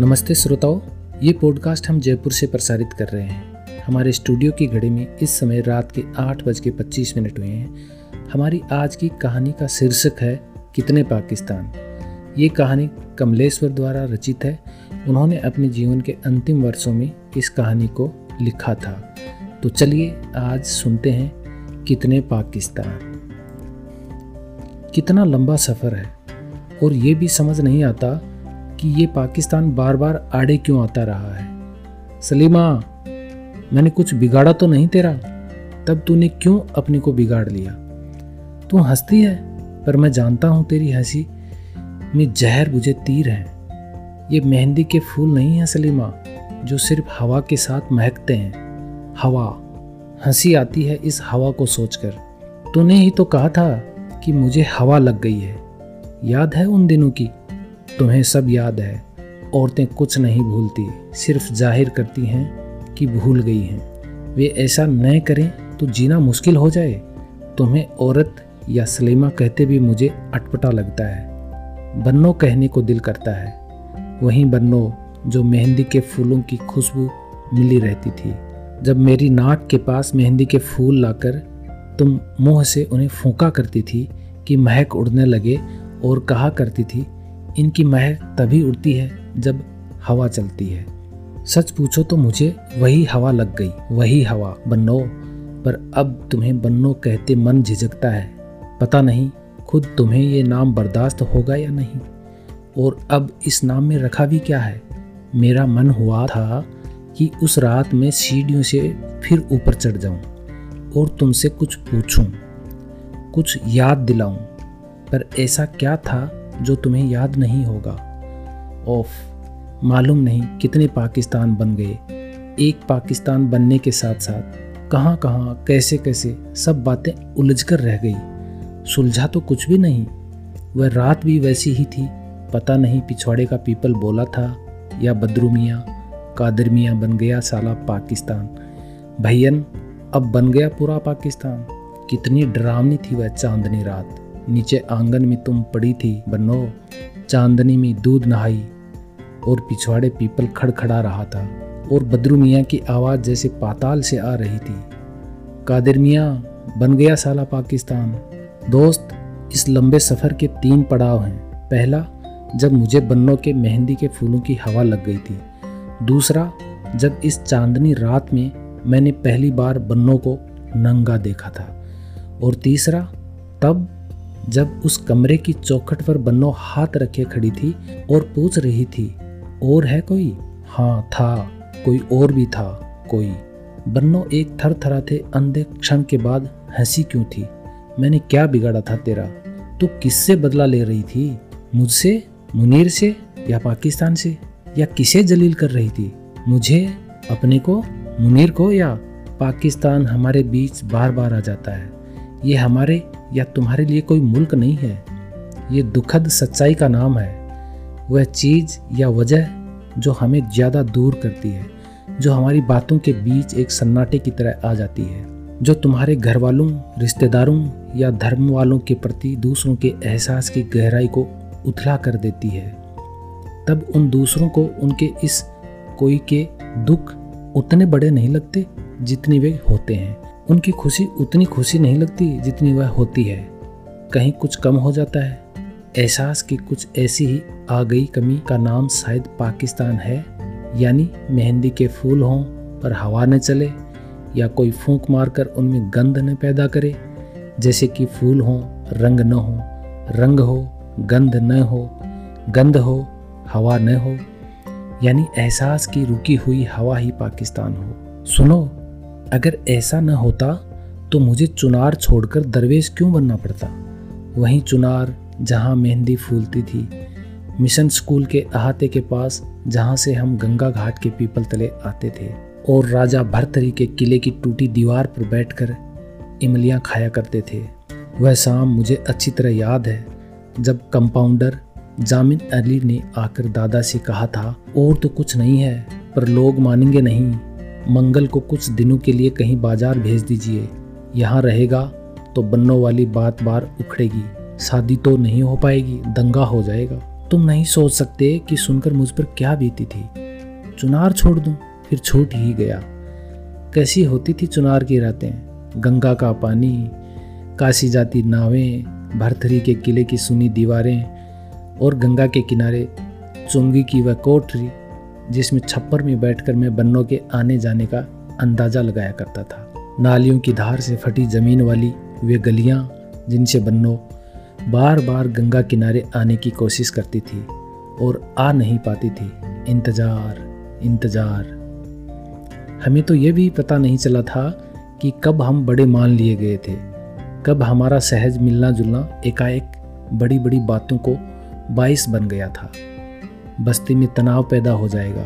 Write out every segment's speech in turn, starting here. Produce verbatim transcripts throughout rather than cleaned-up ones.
नमस्ते श्रोताओं, ये पॉडकास्ट हम जयपुर से प्रसारित कर रहे हैं। हमारे स्टूडियो की घड़ी में इस समय रात के आठ बज के पच्चीस मिनट हुए हैं। हमारी आज की कहानी का शीर्षक है कितने पाकिस्तान। ये कहानी कमलेश्वर द्वारा रचित है। उन्होंने अपने जीवन के अंतिम वर्षों में इस कहानी को लिखा था। तो चलिए आज सुनते हैं कितने पाकिस्तान। कितना लंबा सफ़र है और ये भी समझ नहीं आता कि ये पाकिस्तान बार बार आड़े क्यों आता रहा है। सलीमा, मैंने कुछ बिगाड़ा तो नहीं तेरा? तब तूने क्यों अपने को बिगाड़ लिया? तू हंसती है, पर मैं जानता हूँ तेरी हंसी में जहर बुझे तीर हैं। ये मेहंदी के फूल नहीं हैं सलीमा, जो सिर्फ हवा के साथ महकते हैं। हवा। हंसी आती है इस हवा को सोचकर। तूने ही तो कहा था कि मुझे हवा लग गई है। याद है उन दिनों की? तुम्हें सब याद है। औरतें कुछ नहीं भूलती, सिर्फ जाहिर करती हैं कि भूल गई हैं। वे ऐसा न करें तो जीना मुश्किल हो जाए। तुम्हें औरत या सलीमा कहते भी मुझे अटपटा लगता है। बन्नो कहने को दिल करता है। वहीं बन्नो जो मेहंदी के फूलों की खुशबू मिली रहती थी। जब मेरी नाक के पास मेहंदी के फूल लाकर तुम मुंह से उन्हें फूंका करती थी कि महक उड़ने लगे, और कहा करती थी इनकी महक तभी उड़ती है जब हवा चलती है। सच पूछो तो मुझे वही हवा लग गई, वही हवा बन्नो। पर अब तुम्हें बन्नो कहते मन झिझकता है। पता नहीं खुद तुम्हें ये नाम बर्दाश्त होगा या नहीं। और अब इस नाम में रखा भी क्या है। मेरा मन हुआ था कि उस रात में सीढ़ियों से फिर ऊपर चढ़ जाऊं और तुमसे कुछ पूछूं, कुछ याद दिलाऊं। पर ऐसा क्या था जो तुम्हें याद नहीं होगा? ओफ, मालूम नहीं कितने पाकिस्तान बन गए। एक पाकिस्तान बनने के साथ साथ कहाँ कहाँ कैसे कैसे सब बातें उलझकर रह गई। सुलझा तो कुछ भी नहीं। वह रात भी वैसी ही थी। पता नहीं पिछवाड़े का पीपल बोला था या बदरू मियाँ कादिर मियाँ बन गया साला पाकिस्तान। भैयन, अब बन गया पूरा पाकिस्तान। कितनी डरावनी थी वह चांदनी रात। नीचे आंगन में तुम पड़ी थी बन्नो, चांदनी में दूध नहाई, और पिछवाड़े पीपल खड़खड़ा रहा था, और बदरू मियाँ की आवाज़ जैसे पाताल से आ रही थी। कादिर मियाँ बन गया साला पाकिस्तान। दोस्त, इस लंबे सफ़र के तीन पड़ाव हैं। पहला, जब मुझे बन्नो के मेहंदी के फूलों की हवा लग गई थी। दूसरा, जब इस चांदनी रात में मैंने पहली बार बन्नो को नंगा देखा था। और तीसरा, तब जब उस कमरे की चौखट पर बन्नो हाथ रखे खड़ी थी और पूछ रही थी, और है कोई? हाँ था, कोई और भी था कोई। बन्नो एक थर थराते अंधे क्षण के बाद हंसी क्यों थी? मैंने क्या बिगाड़ा था तेरा? तू किससे बदला ले रही थी? मुझसे, मुनीर से, या पाकिस्तान से? या किसे जलील कर रही थी? मुझे, अपने को, मुनीर को, या पाकिस्तान हमारे बीच बार बार आ जाता है। ये हमारे या तुम्हारे लिए कोई मुल्क नहीं है। ये दुखद सच्चाई का नाम है। वह चीज़ या वजह जो हमें ज़्यादा दूर करती है, जो हमारी बातों के बीच एक सन्नाटे की तरह आ जाती है, जो तुम्हारे घर वालों, रिश्तेदारों या धर्म वालों के प्रति दूसरों के एहसास की गहराई को उथला कर देती है। तब उन दूसरों को उनके इस कोई के दुख उतने बड़े नहीं लगते जितनी वे होते हैं। उनकी खुशी उतनी खुशी नहीं लगती जितनी वह होती है। कहीं कुछ कम हो जाता है। एहसास की कुछ ऐसी ही आ गई कमी का नाम शायद पाकिस्तान है। यानी मेहंदी के फूल हों पर हवा न चले, या कोई फूंक मारकर उनमें गंध न पैदा करे। जैसे कि फूल हों, रंग न हो, रंग हो, गंध न हो, गंध हो, हवा न हो। यानी एहसास की रुकी हुई हवा ही पाकिस्तान हो। सुनो, अगर ऐसा न होता तो मुझे चुनार छोड़कर दरवेश क्यों बनना पड़ता? वहीं चुनार जहां मेहंदी फूलती थी, मिशन स्कूल के अहाते के पास, जहां से हम गंगा घाट के पीपल तले आते थे और राजा भरथरी के किले की टूटी दीवार पर बैठकर इमलियां खाया करते थे। वह शाम मुझे अच्छी तरह याद है जब कंपाउंडर जामिन अली ने आकर दादा से कहा था, और तो कुछ नहीं है पर लोग मानेंगे नहीं। मंगल को कुछ दिनों के लिए कहीं बाजार भेज दीजिए। यहाँ रहेगा तो बन्नो वाली बात बार उखड़ेगी। शादी तो नहीं हो पाएगी, दंगा हो जाएगा। तुम नहीं सोच सकते कि सुनकर मुझ पर क्या बीती थी। चुनार छोड़ दूं, फिर छूट ही गया। कैसी होती थी चुनार की रातें, गंगा का पानी, काशी जाती नावें, भरथरी के किले की सुनी दीवारें और गंगा के किनारे चुंगी की वह कोठरी जिसमें छप्पर में बैठकर मैं बन्नों के आने जाने का अंदाजा लगाया करता था। नालियों की धार से फटी जमीन वाली वे गलियां जिनसे बन्नों बार बार गंगा किनारे आने की कोशिश करती थी और आ नहीं पाती थी। इंतजार इंतजार। हमें तो ये भी पता नहीं चला था कि कब हम बड़े मान लिए गए थे, कब हमारा सहज मिलना जुलना एकाएक बड़ी बड़ी बातों को बाइस बन गया था। बस्ती में तनाव पैदा हो जाएगा,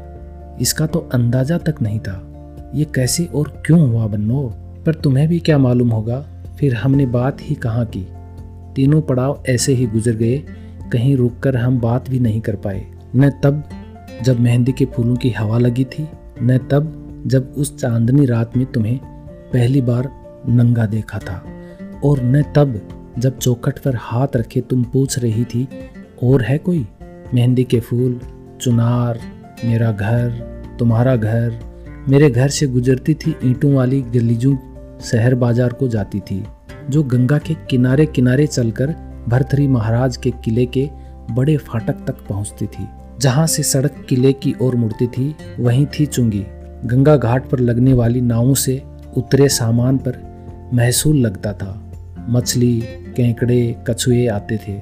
इसका तो अंदाजा तक नहीं था। ये कैसे और क्यों हुआ बन्नो? पर तुम्हें भी क्या मालूम होगा। फिर हमने बात ही कहाँ की। तीनों पड़ाव ऐसे ही गुजर गए, कहीं रुककर हम बात भी नहीं कर पाए। न तब जब मेहंदी के फूलों की हवा लगी थी, न तब जब उस चांदनी रात में तुम्हें पहली बार नंगा देखा था, और न तब जब चौखट पर हाथ रखे तुम पूछ रही थी और है कोई। मेहंदी के फूल, चुनार, मेरा घर, तुम्हारा घर। मेरे घर से गुजरती थी ईंटों वाली गलीजों शहर बाजार को जाती थी, जो गंगा के किनारे किनारे चलकर भरथरी महाराज के किले के बड़े फाटक तक पहुंचती थी। जहां से सड़क किले की ओर मुड़ती थी वहीं थी चुंगी। गंगा घाट पर लगने वाली नावों से उतरे सामान पर महसूल लगता था। मछली, केकड़े, कछुए आते थे।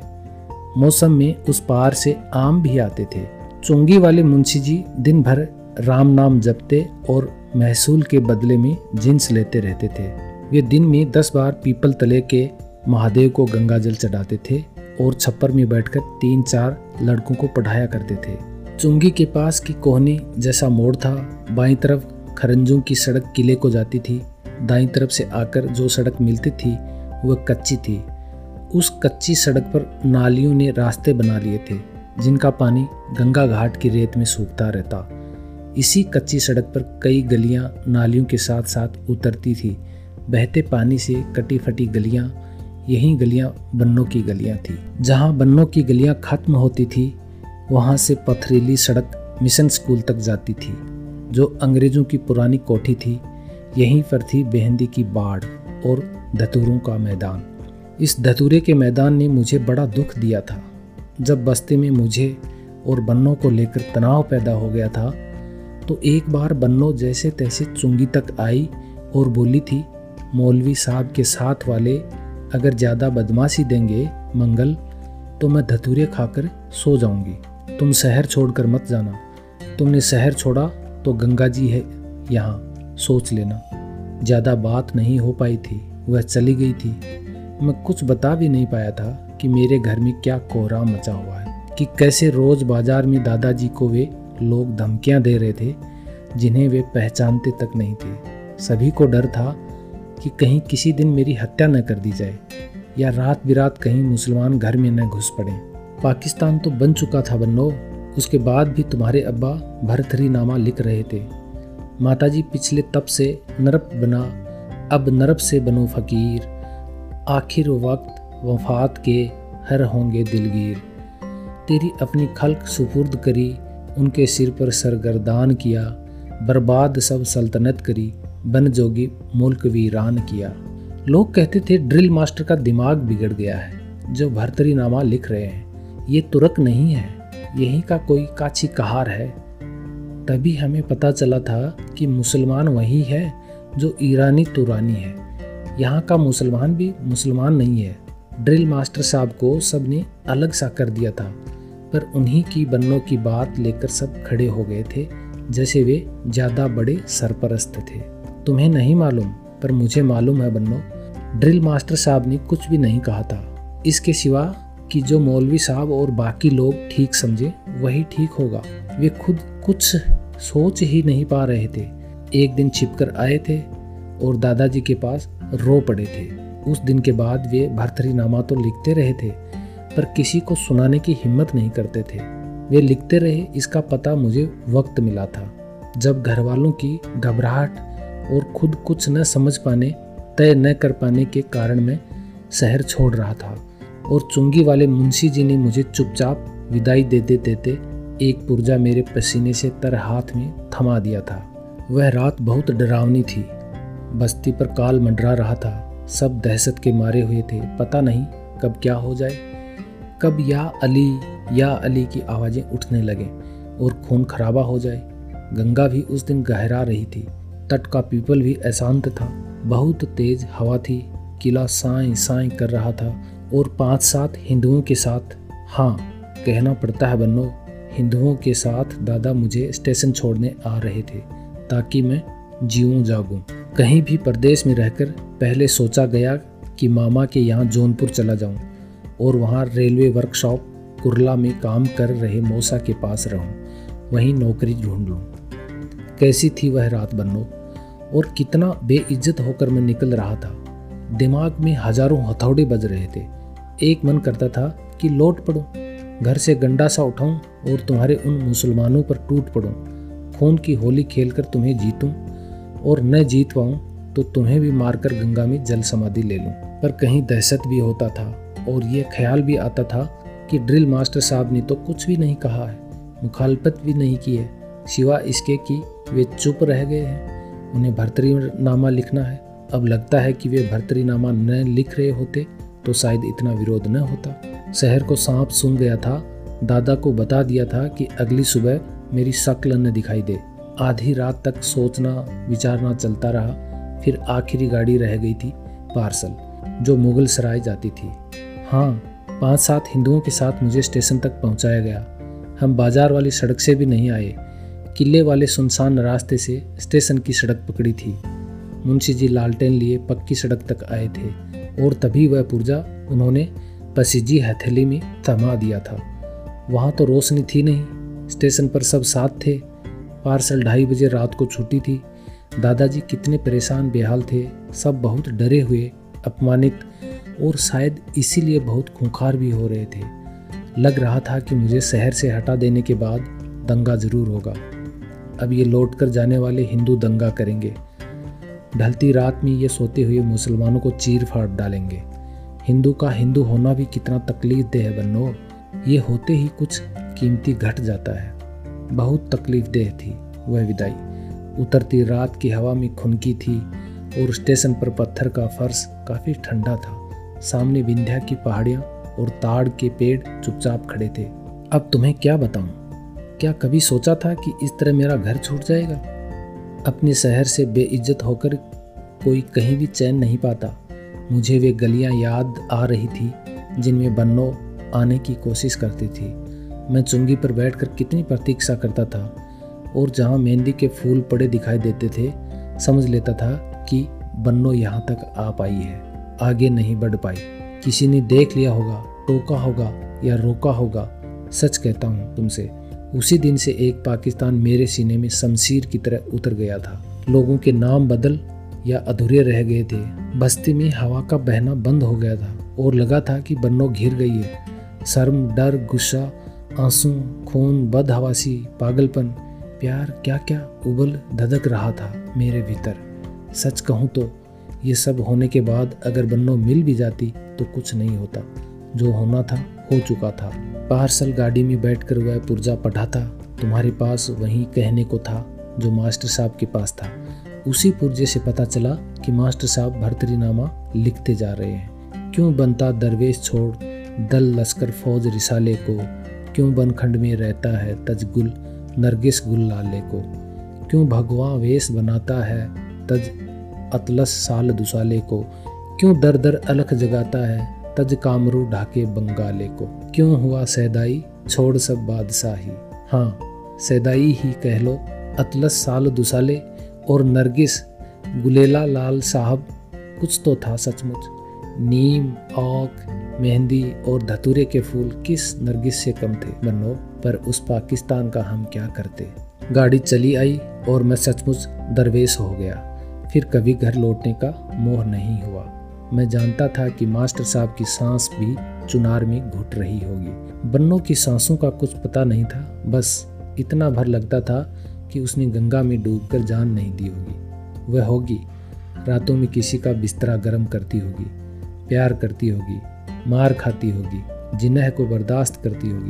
मौसम में उस पार से आम भी आते थे। चुंगी वाले मुंशी जी दिन भर राम नाम जपते और महसूल के बदले में जिन्स लेते रहते थे। वे दिन में दस बार पीपल तले के महादेव को गंगा जल चढ़ाते थे और छप्पर में बैठकर तीन चार लड़कों को पढ़ाया करते थे। चुंगी के पास की कोहनी जैसा मोड़ था। बाईं तरफ खरंजों की सड़क किले को जाती थी। दाईं तरफ से आकर जो सड़क मिलती थी वह कच्ची थी। उस कच्ची सड़क पर नालियों ने रास्ते बना लिए थे, जिनका पानी गंगा घाट की रेत में सूखता रहता। इसी कच्ची सड़क पर कई गलियां नालियों के साथ साथ उतरती थी। बहते पानी से कटी फटी गलियां, यही गलियां बन्नों की गलियां थी। जहां बन्नों की गलियां खत्म होती थी वहां से पथरीली सड़क मिशन स्कूल तक जाती थी, जो अंग्रेजों की पुरानी कोठी थी। यहीं पर थी बेहंदी की बाड़ और धतूरों का मैदान। इस धतूरे के मैदान ने मुझे बड़ा दुख दिया था। जब बस्ती में मुझे और बन्नों को लेकर तनाव पैदा हो गया था तो एक बार बन्नों जैसे तैसे चुंगी तक आई और बोली थी, मौलवी साहब के साथ वाले अगर ज़्यादा बदमाशी देंगे मंगल तो मैं धतूरे खाकर सो जाऊंगी। तुम शहर छोड़कर मत जाना। तुमने शहर छोड़ा तो गंगा जी है यहाँ, सोच लेना। ज़्यादा बात नहीं हो पाई थी, वह चली गई थी। मैं कुछ बता भी नहीं पाया था कि मेरे घर में क्या कोहराम मचा हुआ है, कि कैसे रोज बाजार में दादाजी को वे लोग धमकियां दे रहे थे जिन्हें वे पहचानते तक नहीं थे। सभी को डर था कि कहीं किसी दिन मेरी हत्या न कर दी जाए या रात बिरात कहीं मुसलमान घर में न घुस पड़े। पाकिस्तान तो बन चुका था बन्नो, उसके बाद भी तुम्हारे अब्बा भरथरी नामा लिख रहे थे। माताजी पिछले तब से नरब बना, अब नरब से बनो फकीर। आखिर वक्त वफात के हर होंगे दिलगीर। तेरी अपनी खल्क सुपुर्द करी, उनके सिर पर सरगर्दान किया। बर्बाद सब सल्तनत करी, बन जोगी मुल्क वीरान किया। लोग कहते थे ड्रिल मास्टर का दिमाग बिगड़ गया है जो भरथरी नामा लिख रहे हैं। ये तुर्क नहीं है, यहीं का कोई काछी कहार है। तभी हमें पता चला था कि मुसलमान वही है जो ईरानी तुरानी है। यहाँ का मुसलमान भी मुसलमान नहीं है। ड्रिल मास्टर साहब को सब ने अलग सा कर दिया था, पर उन्हीं की बन्नों की बात लेकर सब खड़े हो गए थे जैसे वे ज़्यादा बड़े सरपरस्त थे। तुम्हें नहीं मालूम, पर मुझे मालूम है बन्नो, ड्रिल मास्टर साहब ने कुछ भी नहीं कहा था, इसके सिवा कि जो मौलवी साहब और बाकी लोग ठीक समझे वही ठीक होगा। वे खुद कुछ सोच ही नहीं पा रहे थे। एक दिन छिपकर आए थे और दादाजी के पास रो पड़े थे। उस दिन के बाद वे भरथरी नामा तो लिखते रहे थे, पर किसी को सुनाने की हिम्मत नहीं करते थे। वे लिखते रहे, इसका पता मुझे वक्त मिला था जब घर वालों की घबराहट और खुद कुछ न समझ पाने, तय न कर पाने के कारण मैं शहर छोड़ रहा था और चुंगी वाले मुंशी जी ने मुझे चुपचाप विदाई देते देते एक पुर्जा मेरे पसीने से तर हाथ में थमा दिया था। वह रात बहुत डरावनी थी। बस्ती पर काल मंडरा रहा था। सब दहशत के मारे हुए थे। पता नहीं कब क्या हो जाए, कब या अली या अली की आवाज़ें उठने लगें और खून खराबा हो जाए। गंगा भी उस दिन गहरा रही थी। तट का पीपल भी अशांत था। बहुत तेज हवा थी। किला साएं साएं कर रहा था और पांच सात हिंदुओं के साथ, हाँ कहना पड़ता है बन्नो, हिंदुओं के साथ दादा मुझे स्टेशन छोड़ने आ रहे थे ताकि मैं जीऊं जागूं। कहीं भी परदेश में रहकर पहले सोचा गया कि मामा के यहाँ जौनपुर चला जाऊं और वहाँ रेलवे वर्कशॉप कुरला में काम कर रहे मौसा के पास रहूं, वहीं नौकरी ढूंढ लूं। कैसी थी वह रात बन्नो, और कितना बेइज्जत होकर मैं निकल रहा था। दिमाग में हजारों हथौड़े बज रहे थे। एक मन करता था कि लौट पड़ूं, घर से गंडा सा उठाऊं और तुम्हारे उन मुसलमानों पर टूट पड़ूं, खून की होली खेलकर तुम्हें जीतूं, और न जीत पाऊं तो तुम्हें भी मारकर गंगा में जल समाधि ले लूं। पर कहीं दहशत भी होता था और ये ख्याल भी आता था कि ड्रिल मास्टर साहब ने तो कुछ भी नहीं कहा है, मुखालफत भी नहीं की है, सिवा इसके कि वे चुप रह गए हैं। उन्हें भर्तरीनामा लिखना है। अब लगता है कि वे भर्तरीनामा न लिख रहे होते तो शायद इतना विरोध न होता। शहर को सांप सूंघ गया था। दादा को बता दिया था कि अगली सुबह मेरी शक्ल न दिखाई दे। आधी रात तक सोचना विचारना चलता रहा। फिर आखिरी गाड़ी रह गई थी पार्सल, जो मुगल सराय जाती थी। हाँ, पांच सात हिंदुओं के साथ मुझे स्टेशन तक पहुंचाया गया। हम बाजार वाली सड़क से भी नहीं आए, किले वाले सुनसान रास्ते से स्टेशन की सड़क पकड़ी थी। मुंशी जी लालटेन लिए पक्की सड़क तक आए थे और तभी वह पुर्जा उन्होंने पसीजी हथेली में थमा दिया था। वहाँ तो रोशनी थी नहीं। स्टेशन पर सब साथ थे। पार्सल ढाई बजे रात को छुट्टी थी। दादाजी कितने परेशान बेहाल थे। सब बहुत डरे हुए, अपमानित और शायद इसीलिए बहुत खूंखार भी हो रहे थे। लग रहा था कि मुझे शहर से हटा देने के बाद दंगा जरूर होगा। अब ये लौटकर जाने वाले हिंदू दंगा करेंगे। ढलती रात में ये सोते हुए मुसलमानों को चीर फाड़ डालेंगे। हिंदू का हिंदू होना भी कितना तकलीफ दे है बन्नो। ये होते ही कुछ कीमती घट जाता है। बहुत तकलीफ देह थी वह विदाई। उतरती रात की हवा में खुनकी थी और स्टेशन पर पत्थर का फर्श काफ़ी ठंडा था। सामने विंध्या की पहाड़ियाँ और ताड़ के पेड़ चुपचाप खड़े थे। अब तुम्हें क्या बताऊं? क्या कभी सोचा था कि इस तरह मेरा घर छूट जाएगा? अपने शहर से बेइज्जत होकर कोई कहीं भी चैन नहीं पाता। मुझे वे गलियां याद आ रही थी जिनमें बन्नो आने की कोशिश करती थी। मैं चुंगी पर बैठकर कितनी प्रतीक्षा करता था और जहां मेहंदी के फूल पड़े दिखाई देते थे समझ लेता था कि बन्नो यहाँ तक आ पाई है, आगे नहीं बढ़ पाई। किसी ने देख लिया होगा, टोका होगा या रोका होगा। सच कहता हूँ तुमसे, उसी दिन से एक पाकिस्तान मेरे सीने में शमशीर की तरह उतर गया था। लोगों के नाम बदल या अधूरे रह गए थे। बस्ती में हवा का बहना बंद हो गया था और लगा था कि बन्नो घिर गई है। शर्म, डर, गुस्सा, आंसू, खून, बदहवासी, पागलपन, प्यार, क्या क्या उबल धधक रहा था मेरे भीतर। सच कहूँ तो ये सब होने के बाद अगर बन्नो मिल भी जाती तो कुछ नहीं होता। जो होना था हो चुका था। पार्सल गाड़ी में बैठकर वह पुर्जा पढ़ा था। तुम्हारे पास वही कहने को था जो मास्टर साहब के पास था। उसी पुर्जे से पता चला कि मास्टर साहब भर्तरीनामा लिखते जा रहे हैं। क्यों बनता दरवेश छोड़ दल लश्कर फौज रिसाले को, क्यों बनखंड में रहता है तजगुल नरगिस गुल लाले को, क्यों भगवा वेश बनाता है तज अतलस साल दुसाले को, क्यों दर दर अलख जगाता है तज कामरू ढाके बंगाले को, क्यों हुआ सैदाई छोड़ सब बादशाही। हाँ, सैदाई ही कह लो, अतलस साल दुसाले और नरगिस गुलेला लाल साहब कुछ तो था सचमुच। नीम, औक, मेहंदी और धतूरे के फूल किस नरगिस से कम थे बन्नो। पर उस पाकिस्तान का हम क्या करते। गाड़ी चली आई और मैं सचमुच दरवेश हो गया। फिर कभी घर लौटने का मोह नहीं हुआ। मैं जानता था कि मास्टर साहब की सांस भी चुनार में घुट रही होगी। बन्नो की सांसों का कुछ पता नहीं था। बस इतना भर लगता था कि उसने गंगा में डूबकर जान नहीं दी होगी। वह होगी रातों में किसी का बिस्तरा गर्म करती होगी, प्यार करती होगी, मार खाती होगी, जिन्ह को बर्दाश्त करती होगी,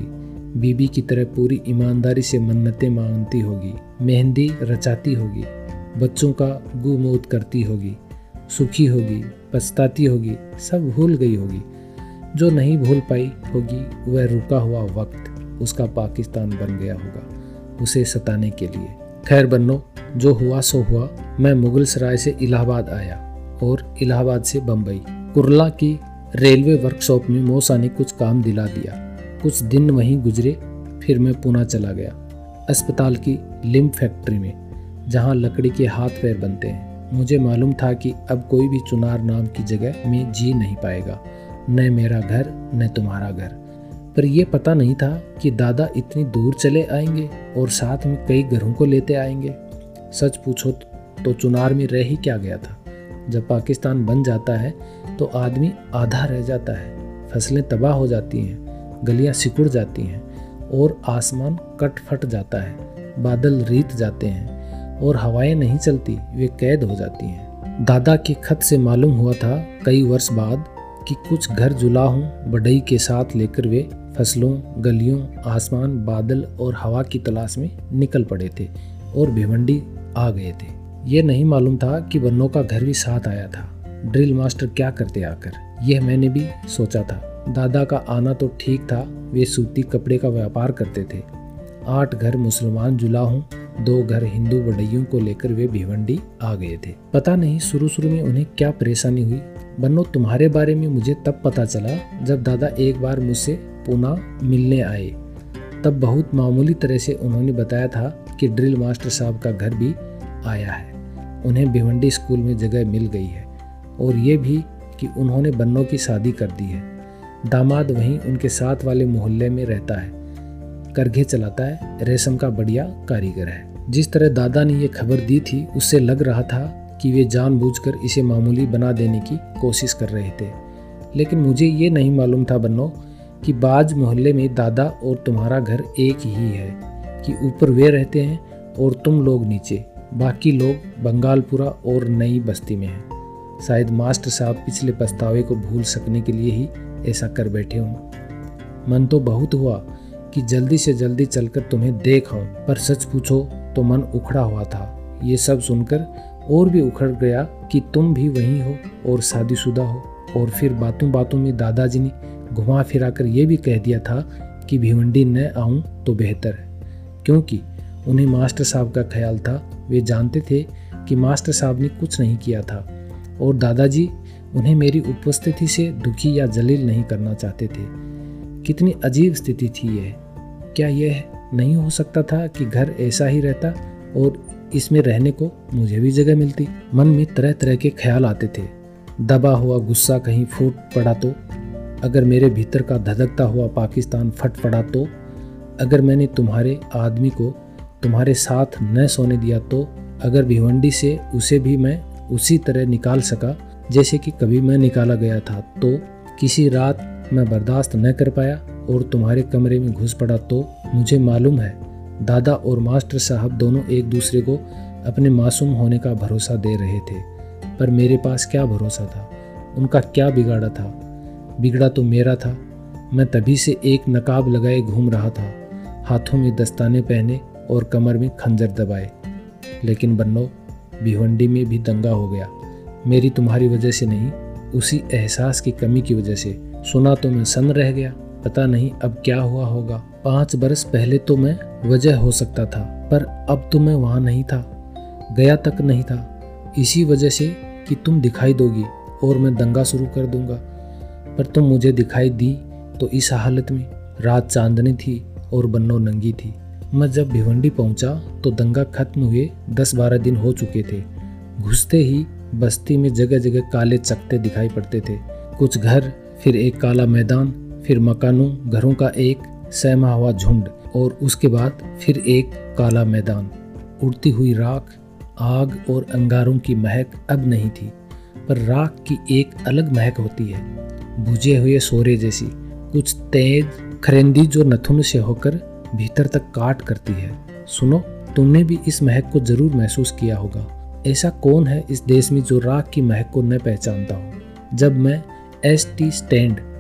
बीबी की तरह पूरी ईमानदारी से मन्नतें मांगती होगी, मेहंदी रचाती होगी, बच्चों का गुमोद करती होगी, सुखी होगी, पछताती होगी, सब भूल गई होगी। जो नहीं भूल पाई होगी वह रुका हुआ वक्त उसका पाकिस्तान बन गया होगा उसे सताने के लिए। खैर बन्नो, जो हुआ सो हुआ। मैं मुगल सराय से इलाहाबाद आया और इलाहाबाद से बम्बई। कुरला की रेलवे वर्कशॉप में मौसा ने कुछ काम दिला दिया। कुछ दिन वहीं गुजरे, फिर मैं पुणे चला गया, अस्पताल की लिम्फ फैक्ट्री में, जहां लकड़ी के हाथ पैर बनते हैं। मुझे मालूम था कि अब कोई भी चुनार नाम की जगह में जी नहीं पाएगा, न मेरा घर न तुम्हारा घर। पर यह पता नहीं था कि दादा इतनी दूर चले आएंगे और साथ में कई घरों को लेते आएंगे। सच पूछो तो चुनार में रह ही क्या गया था। जब पाकिस्तान बन जाता है तो आदमी आधा रह जाता है, फसलें तबाह हो जाती हैं, गलियां सिकुड़ जाती हैं और आसमान कट फट जाता है, बादल रीत जाते हैं और हवाएं नहीं चलती, वे कैद हो जाती हैं। दादा के खत से मालूम हुआ था कई वर्ष बाद कि कुछ घर जुलाहों बढ़ई के साथ लेकर वे फसलों, गलियों, आसमान, बादल और हवा की तलाश में निकल पड़े थे और भिवंडी आ गए थे। ये नहीं मालूम था कि बन्नों का घर भी साथ आया था। ड्रिल मास्टर क्या करते आकर, यह मैंने भी सोचा था। दादा का आना तो ठीक था, वे सूती कपड़े का व्यापार करते थे। आठ घर मुसलमान जुलाहों, दो घर हिंदू बढ़इयों को लेकर वे भिवंडी आ गए थे। पता नहीं शुरू शुरू में उन्हें क्या परेशानी हुई। बन्नो, तुम्हारे बारे में मुझे तब पता चला जब दादा एक बार मुझसे पुणे मिलने आए। तब बहुत मामूली तरह से उन्होंने बताया था कि ड्रिल मास्टर साहब का घर भी आया है, उन्हें भिवंडी स्कूल में जगह मिल गई है, और ये भी कि उन्होंने बन्नों की शादी कर दी है। दामाद वहीं उनके साथ वाले मोहल्ले में रहता है, करघे चलाता है, रेशम का बढ़िया कारीगर है। जिस तरह दादा ने ये खबर दी थी उससे लग रहा था कि वे जानबूझकर इसे मामूली बना देने की कोशिश कर रहे थे। लेकिन मुझे ये नहीं मालूम था बन्नो कि बाज मोहल्ले में दादा और तुम्हारा घर एक ही है, कि ऊपर वे रहते हैं और तुम लोग नीचे, बाकी लोग बंगालपुरा और नई बस्ती में हैं। शायद मास्टर साहब पिछले पछतावे को भूल सकने के लिए ही ऐसा कर बैठे हों। मन तो बहुत हुआ कि जल्दी से जल्दी चलकर तुम्हें देख आऊं, पर सच पूछो तो मन उखड़ा हुआ था। ये सब सुनकर और भी उखड़ गया कि तुम भी वहीं हो और शादीशुदा हो। और फिर बातों बातों में दादाजी ने घुमा फिरा कर ये भी कह दिया था कि भिवंडी न आऊं तो बेहतर है, क्योंकि उन्हें मास्टर साहब का ख्याल था। वे जानते थे कि मास्टर साहब ने कुछ नहीं किया था और दादाजी उन्हें मेरी उपस्थिति से दुखी या जलील नहीं करना चाहते थे। कितनी अजीब स्थिति थी यह। क्या यह नहीं हो सकता था कि घर ऐसा ही रहता और इसमें रहने को मुझे भी जगह मिलती? मन में तरह तरह के ख्याल आते थे। दबा हुआ गुस्सा कहीं फूट पड़ा तो, अगर मेरे भीतर का धधकता हुआ पाकिस्तान फट पड़ा तो, अगर मैंने तुम्हारे आदमी को तुम्हारे साथ न सोने दिया तो, अगर भिवंडी से उसे भी मैं उसी तरह निकाल सका जैसे कि कभी मैं निकाला गया था तो, किसी रात मैं बर्दाश्त न कर पाया और तुम्हारे कमरे में घुस पड़ा तो, मुझे मालूम है दादा और मास्टर साहब दोनों एक दूसरे को अपने मासूम होने का भरोसा दे रहे थे। पर मेरे पास क्या भरोसा था? उनका क्या बिगाड़ा था? बिगड़ा तो मेरा था। मैं तभी से एक नकाब लगाए घूम रहा था, हाथों में दस्ताने पहने और कमर में खंजर दबाए। लेकिन बन्नो, भिवंडी में भी दंगा हो गया। मेरी तुम्हारी वजह से नहीं, उसी एहसास की कमी की वजह से। सुना तो मैं सन्न रह गया, पता नहीं अब क्या हुआ होगा। पाँच बरस पहले तो मैं वजह हो सकता था, पर अब तो मैं वहाँ नहीं था, गया तक नहीं था। इसी वजह से कि तुम दिखाई दोगी और मैं दंगा शुरू कर दूंगा। पर तुम मुझे दिखाई दी तो इस हालत में। रात चांदनी थी और बन्नो नंगी थी। मैं जब भिवंडी पहुंचा तो दंगा खत्म हुए दस बारह दिन हो चुके थे। घुसते ही बस्ती में जगह जगह काले चकते दिखाई पड़ते थे। कुछ घर, फिर एक काला मैदान, फिर मकानों घरों का एक सहमा हुआ झुंड, और उसके बाद फिर एक काला मैदान। उड़ती हुई राख, आग और अंगारों की महक अब नहीं थी, पर राख की एक अलग महक होती है, बुझे हुए सोरे जैसी, कुछ तेज खरेंदी जो नथुन से होकर भीतर तक काट करती है। सुनो, तुमने भी इस महक को जरूर महसूस किया होगा। ऐसा कौन है इस देश में जो राख की महक को न पहचानता हो? जब मैं एस टी स्टैंड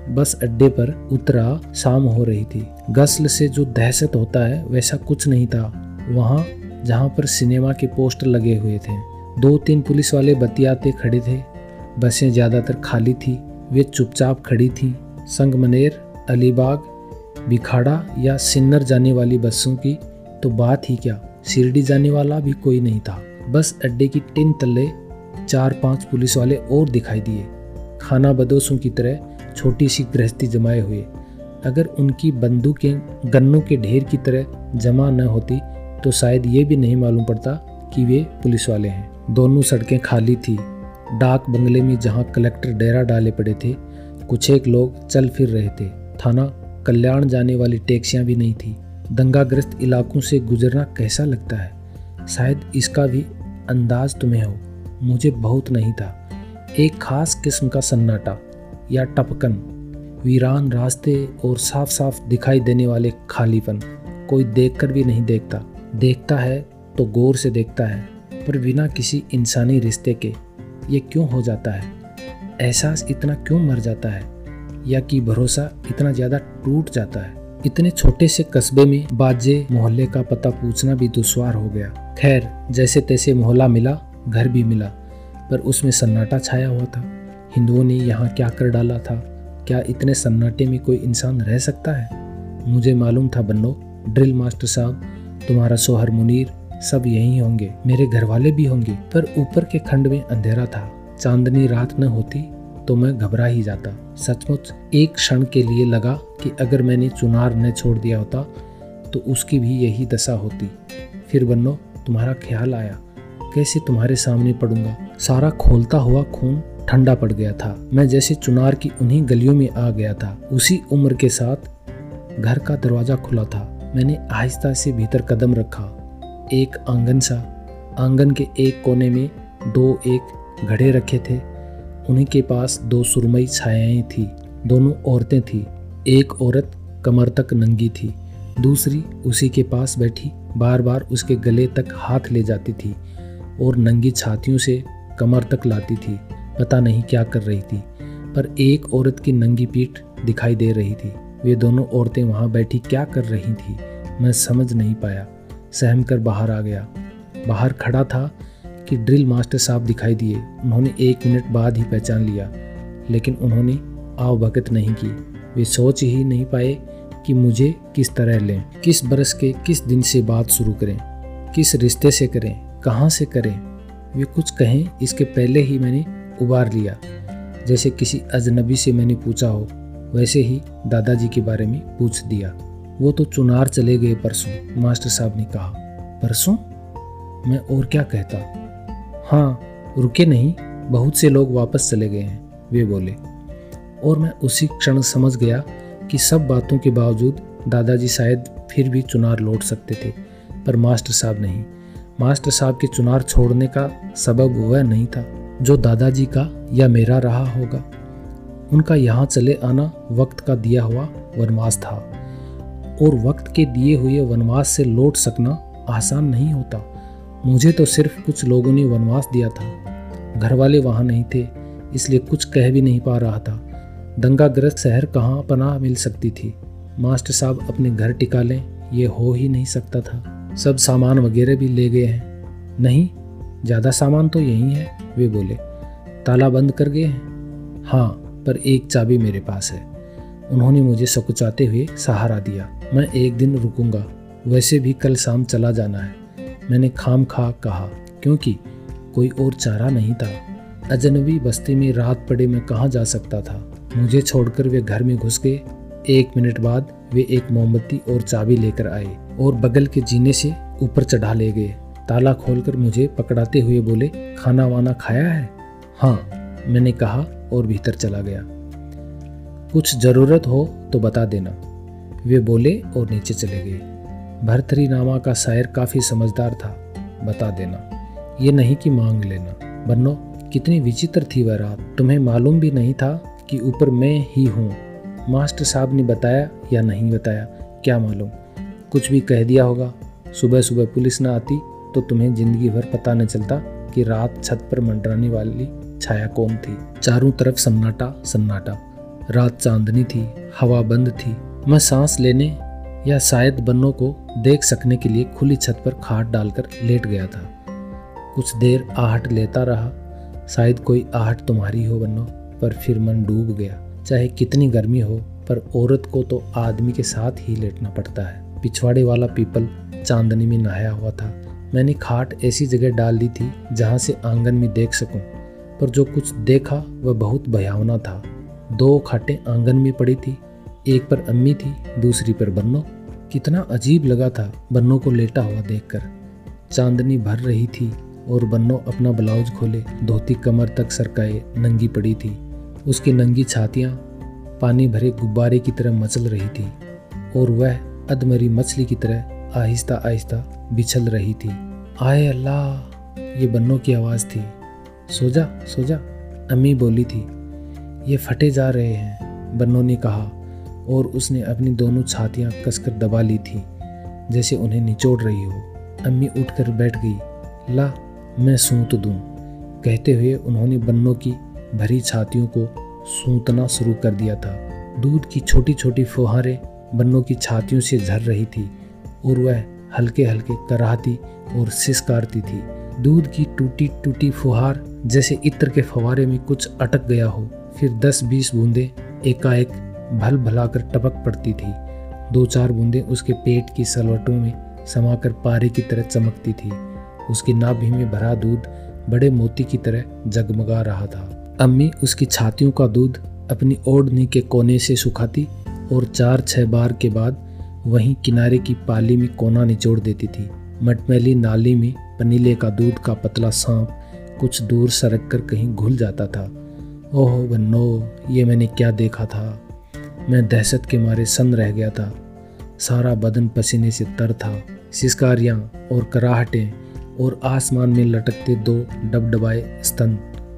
बस अड्डे पर उतरा, शाम हो रही थी। गस्ल से जो दहशत होता है वैसा कुछ नहीं था वहाँ, जहाँ पर सिनेमा के पोस्टर लगे हुए थे। दो तीन पुलिस वाले बतियाते खड़े थे। बसें ज़्यादातर खाली थी, वे चुपचाप खड़ी थीं। संगमनेर, अलीबाग, बिखाड़ा या सिन्नर जाने वाली बसों की तो बात ही क्या, शिरडी जाने वाला भी कोई नहीं था। बस अड्डे की टिन तले चार पांच पुलिस वाले और दिखाई दिए, खाना बदोशों की तरह छोटी सी गृहस्थी जमाए हुए। अगर उनकी बंदूकें गन्नों के ढेर की तरह जमा न होती तो शायद ये भी नहीं मालूम पड़ता कि वे पुलिस वाले हैं। दोनों सड़कें खाली थी। डाक बंगले में जहाँ कलेक्टर डेरा डाले पड़े थे, कुछ एक लोग चल फिर रहे थे। थाना कल्याण जाने वाली टैक्सियाँ भी नहीं थी। दंगाग्रस्त इलाकों से गुजरना कैसा लगता है, शायद इसका भी अंदाज तुम्हें हो, मुझे बहुत नहीं था। एक खास किस्म का सन्नाटा या टपकन, वीरान रास्ते और साफ साफ दिखाई देने वाले खालीपन। कोई देखकर भी नहीं देखता, देखता है तो गौर से देखता है, पर बिना किसी इंसानी रिश्ते के। ये क्यों हो जाता है? एहसास इतना क्यों मर जाता है, या कि भरोसा इतना ज़्यादा टूट जाता है? इतने छोटे से कस्बे में बाजे मोहल्ले का पता पूछना भी दुश्वार हो गया। खैर, जैसे तैसे मोहल्ला मिला, घर भी मिला, पर उसमें सन्नाटा छाया हुआ था। हिंदुओं ने यहाँ क्या कर डाला था? क्या इतने सन्नाटे में कोई इंसान रह सकता है? मुझे मालूम था बन्नो, ड्रिल मास्टर साहब, तुम्हारा सोहर मुनीर, सब यहीं होंगे, मेरे घर वाले भी होंगे। पर ऊपर के खंड में अंधेरा था। चांदनी रात न होती तो मैं घबरा ही जाता। सचमुच एक क्षण के लिए लगा कि अगर मैंने चुनार न छोड़ दिया होता तो उसकी भी यही दशा होती। फिर बन्नो तुम्हारा ख्याल आया, कैसे तुम्हारे सामने पड़ूंगा। सारा खोलता हुआ खून ठंडा पड़ गया था। मैं जैसे चुनार की उन्हीं गलियों में आ गया था। उसी उम्र के साथ घर का दरवाजा खुला था। मैंने आहिस्ता से भीतर कदम रखा। एक आंगन सा, आंगन के एक कोने में दो एक घड़े रखे थे। उन्हीं के पास दो सुरमई छायाएं थी। दोनों औरतें थी। एक औरत कमर तक नंगी थी, दूसरी उसी के पास बैठी बार बार उसके गले तक हाथ ले जाती थी और नंगी छातियों से कमर तक लाती थी। पता नहीं क्या कर रही थी, पर एक औरत की नंगी पीठ दिखाई दे रही थी। वे दोनों औरतें वहाँ बैठी क्या कर रही थी, मैं समझ नहीं पाया। सहम कर बाहर आ गया। बाहर खड़ा था कि ड्रिल मास्टर साहब दिखाई दिए। उन्होंने एक मिनट बाद ही पहचान लिया, लेकिन उन्होंने आवभगत नहीं की। वे सोच ही नहीं पाए कि मुझे किस तरह लें, किस बरस के किस दिन से बात शुरू करें, किस रिश्ते से करें, कहाँ से करें। वे कुछ कहें इसके पहले ही मैंने उबार लिया। जैसे किसी अजनबी से मैंने पूछा हो, वैसे ही दादाजी के बारे में पूछ दिया। वो तो चुनार चले गए परसों, मास्टर साहब ने कहा। परसों? मैं और क्या कहता। हाँ, रुके नहीं, बहुत से लोग वापस चले गए हैं, वे बोले। और मैं उसी क्षण समझ गया कि सब बातों के बावजूद दादाजी शायद फिर भी चुनार लौट सकते थे, पर मास्टर साहब नहीं। मास्टर साहब के चुनार छोड़ने का सबब वह नहीं था जो दादाजी का या मेरा रहा होगा। उनका यहाँ चले आना वक्त का दिया हुआ वनवास था, और वक्त के दिए हुए वनवास से लौट सकना आसान नहीं होता। मुझे तो सिर्फ कुछ लोगों ने वनवास दिया था। घर वाले वहाँ नहीं थे, इसलिए कुछ कह भी नहीं पा रहा था। दंगाग्रस्त शहर कहाँ पनाह मिल सकती थी। मास्टर साहब अपने घर टिका लें, ये हो ही नहीं सकता था। सब सामान वगैरह भी ले गए हैं। नहीं, ज़्यादा सामान तो यहीं है, वे बोले। ताला बंद कर गए हैं? हाँ, पर एक चाबी मेरे पास है। उन्होंने मुझे सकुचाते हुए सहारा दिया। मैं एक दिन रुकूंगा, वैसे भी कल शाम चला जाना है, मैंने खाम खा कहा, क्योंकि कोई और चारा नहीं था। अजनबी बस्ती में रात पड़े मैं कहाँ जा सकता था। मुझे छोड़कर वे घर में घुस गए। एक मिनट बाद वे एक मोमबत्ती और चाबी लेकर आए और बगल के जीने से ऊपर चढ़ा ले गए। ताला खोलकर मुझे पकड़ाते हुए बोले, खाना वाना खाया है? हाँ, मैंने कहा और भीतर चला गया। कुछ ज़रूरत हो तो बता देना, वे बोले और नीचे चले गए। भरथरीनामा का शायर काफ़ी समझदार था, बता देना, ये नहीं कि मांग लेना। बन्नो, कितनी विचित्र थी वह रात। तुम्हें मालूम भी नहीं था कि ऊपर मैं ही हूँ। मास्टर साहब ने बताया या नहीं बताया, क्या मालूम, कुछ भी कह दिया होगा। सुबह सुबह पुलिस ना आती तो तुम्हें जिंदगी भर पता न चलता कि रात छत पर मंडराने वाली छाया कौन थी। चारों तरफ सन्नाटा सन्नाटा। रात चांदनी थी, हवा बंद थी। मैं सांस लेने या शायद बन्नों को देख सकने के लिए खुली छत पर खाट डालकर लेट गया था। कुछ देर आहट लेता रहा, शायद कोई आहट तुम्हारी हो बन्नो, पर फिर मन डूब गया। चाहे कितनी गर्मी हो, पर औरत को तो आदमी के साथ ही लेटना पड़ता है। पिछवाड़े वाला पीपल चांदनी में नहाया हुआ था। मैंने खाट ऐसी जगह डाल दी थी जहाँ से आंगन में देख सकूं, पर जो कुछ देखा वह बहुत भयावना था। दो खाटें आंगन में पड़ी थी, एक पर अम्मी थी, दूसरी पर बन्नो। कितना अजीब लगा था बन्नो को लेटा हुआ देखकर। चांदनी भर रही थी और बन्नो अपना ब्लाउज खोले, धोती कमर तक सरकाए नंगी पड़ी थी। उसकी नंगी छातियाँ पानी भरे गुब्बारे की तरह मचल रही थी और वह अधमरी मछली की तरह आहिस्ता आहिस्ता बिछल रही थी। आए अल्लाह, ये बन्नो की आवाज़ थी। सो जा सो जा, अम्मी बोली थी। ये फटे जा रहे हैं, बन्नो ने कहा और उसने अपनी दोनों छातियाँ कसकर दबा ली थी जैसे उन्हें निचोड़ रही हो। अम्मी उठकर बैठ गई। ला मैं सूंत दूँ, कहते हुए उन्होंने बन्नो की भरी छातियों को सूंतना शुरू कर दिया था। दूध की छोटी छोटी फुहारें बन्नो की छातियों से झर रही थी और वह हल्के हल्के कराहती और सिसकारती थी। दूध की टूटी टूटी फुहार जैसे इत्र के फवारे में कुछ अटक गया हो, फिर दस बीस बूंदें एकाएक भल भलाकर टपक पड़ती थी। दो चार बूंदें उसके पेट की सलवटों में समाकर पारे की तरह चमकती थी। उसकी नाभि में भरा दूध बड़े मोती की तरह जगमगा रहा था। अम्मी उसकी छातियों का दूध अपनी ओढ़नी के कोने से सुखाती और चार छह बार के बाद वहीं किनारे की पाली में कोना निचोड़ देती थी। मटमैली नाली में पनीले का दूध का पतला सांप कुछ दूर सरक कर कहीं घुल जाता था। ओह बन्नो, ये मैंने क्या देखा था। मैं दहशत के मारे सन्न रह गया था। सारा बदन पसीने से तर था। सिसकारियाँ और कराहटें और आसमान में लटकते दो डबडबाए स्तन।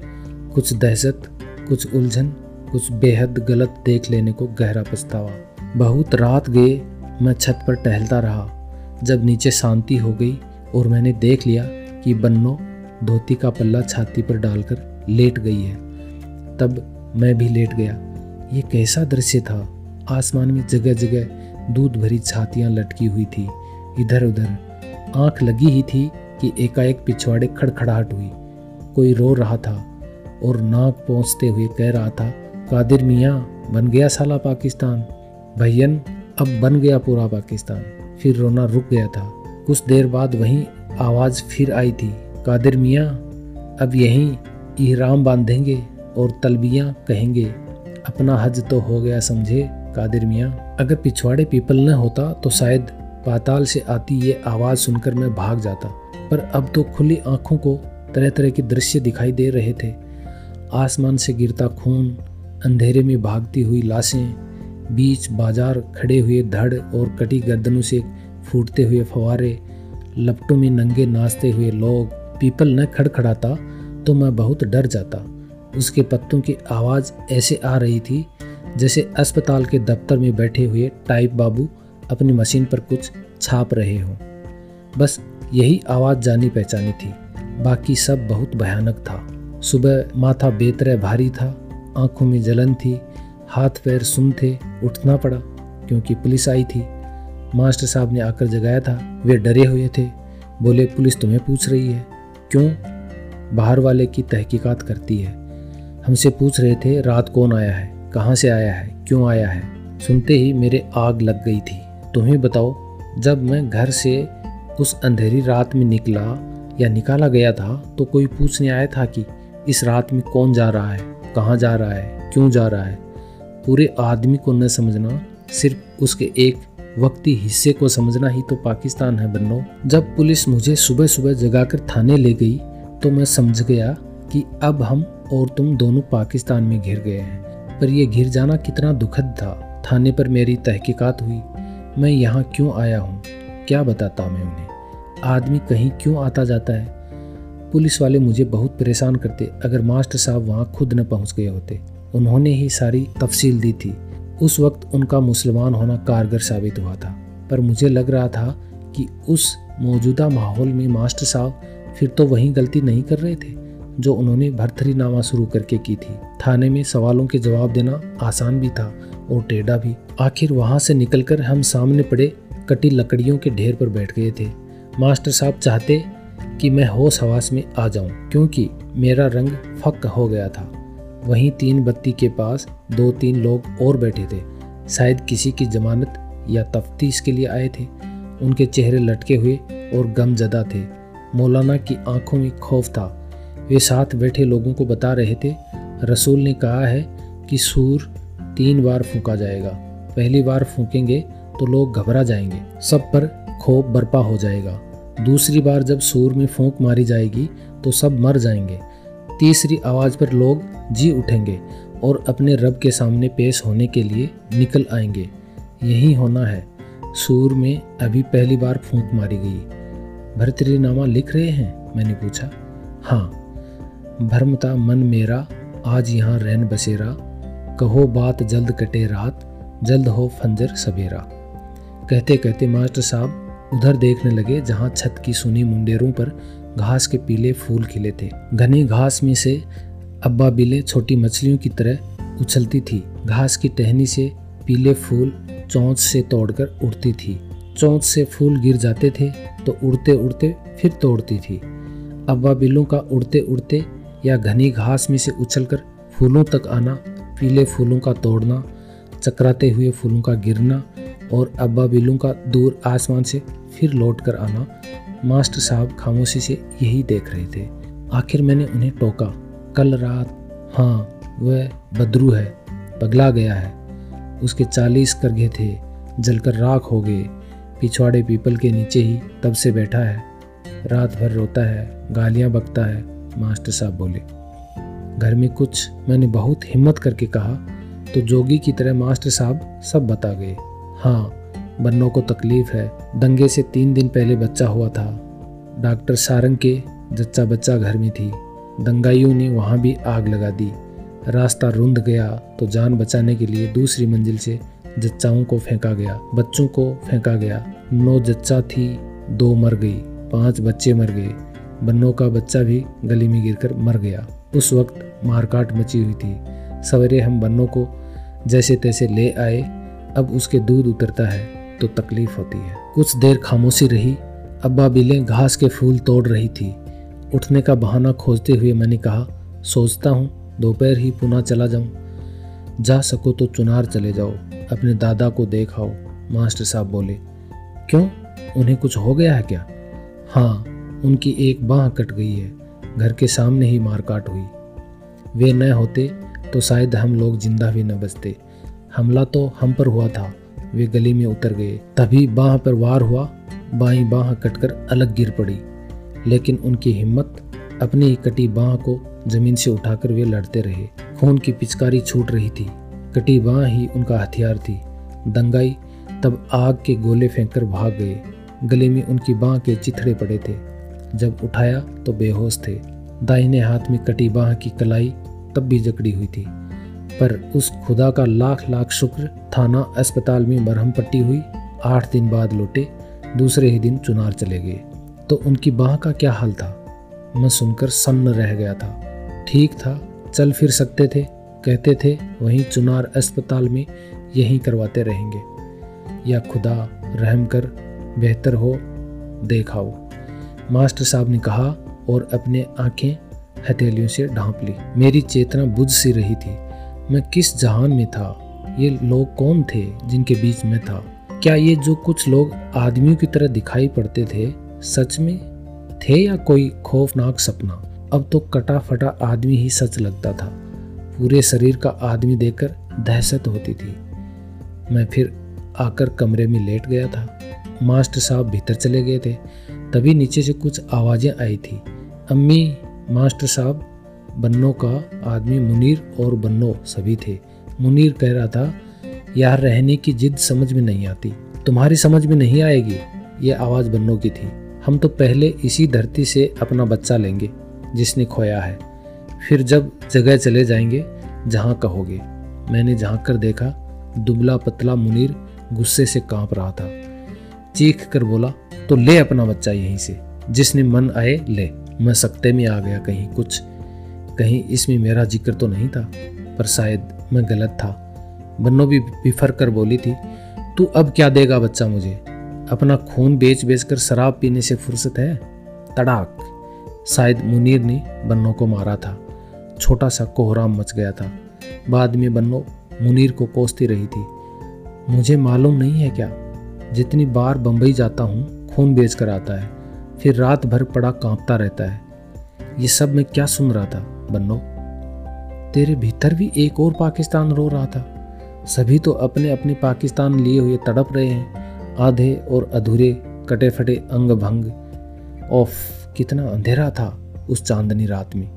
कुछ दहशत, कुछ उलझन, कुछ बेहद गलत देख लेने को गहरा पछतावा। बहुत रात गए मैं छत पर टहलता रहा। जब नीचे शांति हो गई और मैंने देख लिया कि बन्नो धोती का पल्ला छाती पर डालकर लेट गई है, तब मैं भी लेट गया। ये कैसा दृश्य था। आसमान में जगह जगह दूध भरी छातियाँ लटकी हुई थी। इधर उधर आंख लगी ही थी कि एकाएक पिछवाड़े खड़खड़ाहट हुई। कोई रो रहा था और नाक पहुँचते हुए कह रहा था, कादिर मियाँ बन गया साला पाकिस्तान, भैयन अब बन गया पूरा पाकिस्तान। फिर रोना रुक गया था। कुछ देर बाद वही आवाज़ फिर आई थी, कादिर मियाँ अब यहीं इहराम बांधेंगे और तलबियाँ कहेंगे, अपना हज तो हो गया समझे कादिर मियाँ। अगर पिछवाड़े पीपल न होता तो शायद पाताल से आती ये आवाज़ सुनकर मैं भाग जाता, पर अब तो खुली आंखों को तरह तरह के दृश्य दिखाई दे रहे थे। आसमान से गिरता खून, अंधेरे में भागती हुई लाशें, बीच बाजार खड़े हुए धड़ और कटी गर्दनों से फूटते हुए फवारे, लपटों में नंगे नाचते हुए लोग। पीपल न खड़खड़ाता तो मैं बहुत डर जाता। उसके पत्तों की आवाज़ ऐसे आ रही थी जैसे अस्पताल के दफ्तर में बैठे हुए टाइप बाबू अपनी मशीन पर कुछ छाप रहे हों। बस यही आवाज़ जानी पहचानी थी, बाकी सब बहुत भयानक था। सुबह माथा बेतरह भारी था, आंखों में जलन थी, हाथ पैर सुन थे। उठना पड़ा क्योंकि पुलिस आई थी। मास्टर साहब ने आकर जगाया था। वे डरे हुए थे। बोले, पुलिस तुम्हें पूछ रही है। क्यों? बाहर वाले की तहकीकात करती है। हमसे पूछ रहे थे रात कौन आया है, कहाँ से आया है, क्यों आया है। सुनते ही मेरे आग लग गई थी। तुम्हें बताओ, जब मैं घर से उस अंधेरी रात में निकला या निकाला गया था तो कोई पूछने आया था कि इस रात में कौन जा रहा है, कहाँ जा रहा है, क्यों जा रहा है। पूरे आदमी को न समझना, सिर्फ उसके एक वक्ती हिस्से को समझना ही तो पाकिस्तान है बन्नो। जब पुलिस मुझे सुबह सुबह जगाकर थाने ले गई तो मैं समझ गया कि अब हम और तुम दोनों पाकिस्तान में घिर गए हैं। पर यह घिर जाना कितना दुखद था। थाने पर मेरी तहकीकात हुई। मैं यहाँ क्यों आया हूँ क्या बताता मैं उन्हें। आदमी कहीं क्यों आता जाता है। पुलिस वाले मुझे बहुत परेशान करते अगर मास्टर साहब वहाँ खुद न पहुँच गए होते। उन्होंने ही सारी तफसील दी थी। उस वक्त उनका मुसलमान होना कारगर साबित हुआ था। पर मुझे लग रहा था कि उस मौजूदा माहौल में मास्टर साहब फिर तो वही गलती नहीं कर रहे थे जो उन्होंने भरथरीनामा शुरू करके की थी। थाने में सवालों के जवाब देना आसान भी था और टेढ़ा भी। आखिर वहाँ से निकलकर हम सामने पड़े कटी लकड़ियों के ढेर पर बैठ गए थे। मास्टर साहब चाहते कि मैं होश हवास में आ जाऊं, क्योंकि मेरा रंग फक हो गया था। वहीं तीन बत्ती के पास दो तीन लोग और बैठे थे, शायद किसी की जमानत या तफ्तीश के लिए आए थे। उनके चेहरे लटके हुए और गमजदा थे। मौलाना की आंखों में खौफ था। वे साथ बैठे लोगों को बता रहे थे, रसूल ने कहा है कि सूर तीन बार फूंका जाएगा। पहली बार फूंकेंगे तो लोग घबरा जाएंगे, सब पर खौफ बर्पा हो जाएगा। दूसरी बार जब सूर में फूंक मारी जाएगी तो सब मर जाएंगे। तीसरी आवाज़ पर लोग जी उठेंगे और अपने रब के सामने पेश होने के लिए निकल आएंगे। यही होना है। सूर में अभी पहली बार फूंक मारी गई। भरथरीनामा लिख रहे हैं? मैंने पूछा। हाँ। भरमता मन मेरा आज यहाँ रैन बसेरा, कहो बात जल्द कटे रात, जल्द हो फंजर सवेरा। कहते कहते मास्टर साहब उधर देखने लगे जहाँ छत की सुनी मुंडेरों पर घास के पीले फूल खिले थे। घनी घास में से अब्बा बिले छोटी मछलियों की तरह उछलती थी। घास की टहनी से पीले फूल चोंच से तोड़कर उड़ती थी। चोंच से फूल गिर जाते थे तो उड़ते उड़ते फिर तोड़ती थी। अब्बा बिलों का उड़ते उड़ते या घनी घास में से उछलकर फूलों तक आना, पीले फूलों का तोड़ना, चकराते हुए फूलों का गिरना और अब्बा बिलों का दूर आसमान से फिर लौट कर आना। मास्टर साहब खामोशी से यही देख रहे थे। आखिर मैंने उन्हें टोका, कल रात, हाँ वह बदरू है, पगला गया है। उसके चालीस करघे थे, जलकर राख हो गए। पिछवाड़े पीपल के नीचे ही तब से बैठा है, रात भर रोता है, गालियां बकता है। मास्टर साहब बोले। घर में कुछ मैंने बहुत हिम्मत करके कहा तो जोगी की तरह मास्टर साहब सब बता गए। हाँ, बन्नों को तकलीफ है। दंगे से तीन दिन पहले बच्चा हुआ था। डॉक्टर सारंग के जच्चा बच्चा घर में थी। दंगाइयों ने वहाँ भी आग लगा दी। रास्ता रुंध गया तो जान बचाने के लिए दूसरी मंजिल से जच्चाओं को फेंका गया, बच्चों को फेंका गया। नौ जच्चा थी, दो मर गई, पांच बच्चे मर गए। बन्नों का बच्चा भी गली में गिरकर मर गया। उस वक्त मारकाट मची हुई थी। सवेरे हम बन्नों को जैसे तैसे ले आए। अब उसके दूध उतरता है तो तकलीफ होती है। कुछ देर खामोशी रही। अब्बा बिलें घास के फूल तोड़ रही थी। उठने का बहाना खोजते हुए मैंने कहा, सोचता हूँ दोपहर ही पुणे चला जाऊँ। जा सको तो चुनार चले जाओ, अपने दादा को देख आओ। मास्टर साहब बोले। क्यों, उन्हें कुछ हो गया है क्या? हाँ, उनकी एक बाँह कट गई है। घर के सामने ही मारकाट हुई। वे न होते तो शायद हम लोग जिंदा भी न बचते। हमला तो हम पर हुआ था। वे गली में उतर गए। तभी बाँह पर वार हुआ। बाईं बाँह कटकर अलग गिर पड़ी, लेकिन उनकी हिम्मत, अपनी ही कटी बाँह को जमीन से उठाकर वे लड़ते रहे। खून की पिचकारी छूट रही थी। कटी बाँह ही उनका हथियार थी। दंगाई तब आग के गोले फेंककर भाग गए। गले में उनकी बाँह के चिथड़े पड़े थे। जब उठाया तो बेहोश थे। दाहिने हाथ में कटी बाँह की कलाई तब भी जकड़ी हुई थी, पर उस खुदा का लाख लाख शुक्र, थाना अस्पताल में मरहम पट्टी हुई। आठ दिन बाद लौटे। दूसरे ही दिन चुनार चले गए। तो उनकी बाँह का क्या हाल था? मैं सुनकर सन्न रह गया था। ठीक था, चल फिर सकते थे। कहते थे वहीं चुनार अस्पताल में यहीं करवाते रहेंगे। या खुदा रहम कर, बेहतर हो देखाओ, मास्टर साहब ने कहा और अपने आंखें हथेलियों से ढांप ली। मेरी चेतना बुझ सी रही थी। मैं किस जहान में था? ये लोग कौन थे जिनके बीच में था? क्या ये जो कुछ लोग आदमियों की तरह दिखाई पड़ते थे सच में थे या कोई खौफनाक सपना? अब तो कटा फटा आदमी ही सच लगता था। पूरे शरीर का आदमी देखकर दहशत होती थी। मैं फिर आकर कमरे में लेट गया था। मास्टर साहब भीतर चले गए थे। तभी नीचे से कुछ आवाज़ें आई थी। अम्मी, मास्टर साहब, बन्नों का आदमी मुनीर और बन्नों सभी थे। मुनीर कह रहा था, यार रहने की जिद समझ में नहीं आती। तुम्हारी समझ में नहीं आएगी। ये आवाज़ बन्नों की थी। हम तो पहले इसी धरती से अपना बच्चा लेंगे जिसने खोया है, फिर जब जगह चले जाएंगे जहाँ कहोगे। मैंने झांक कर देखा। दुबला पतला मुनीर गुस्से से कांप रहा था। चीख कर बोला, तो ले अपना बच्चा यहीं से, जिसने मन आए ले। मैं सकते में आ गया कहीं कुछ। कहीं इसमें मेरा जिक्र तो नहीं था, पर शायद मैं गलत था। बन्नो भी बिफर कर बोली थी, तू अब क्या देगा बच्चा मुझे? अपना खून बेच बेच कर शराब पीने से फुर्सत है? तड़ाक। शायद मुनीर ने बन्नो को मारा था। छोटा सा कोहराम मच गया था। बाद में बन्नो मुनीर को कोसती रही थी, मुझे मालूम नहीं है क्या, जितनी बार बम्बई जाता हूँ खून बेच कर आता है, फिर रात भर पड़ा कांपता रहता है। ये सब मैं क्या सुन रहा था बन्नो? तेरे भीतर भी एक और पाकिस्तान रो रहा था। सभी तो अपने अपने पाकिस्तान लिए हुए तड़प रहे हैं, आधे और अधूरे, कटे फटे अंग भंग। ओफ, कितना अंधेरा था उस चांदनी रात में,